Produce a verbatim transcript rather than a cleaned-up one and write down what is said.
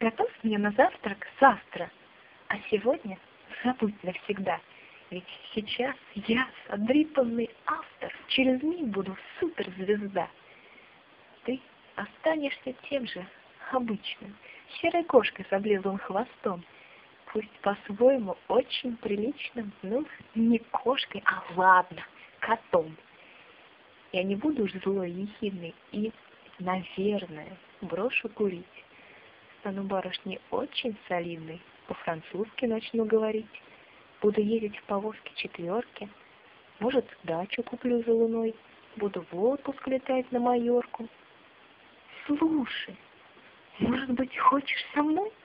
Готовь мне на завтрак завтра, а сегодня забудь навсегда. Ведь сейчас я, задрипанный автор, через миг буду суперзвезда. Ты останешься тем же обычным, серой кошкой с облезлым хвостом, пусть по-своему очень приличным, ну, не кошкой, а ладно, котом. Я не буду уж злой, ехидной и, наверное, брошу курить. Стану барышней очень солидной, по-французски начну говорить. Буду ездить в повозке четверки, может, дачу куплю за луной, буду в отпуск летать на Майорку. Слушай, может быть, хочешь со мной?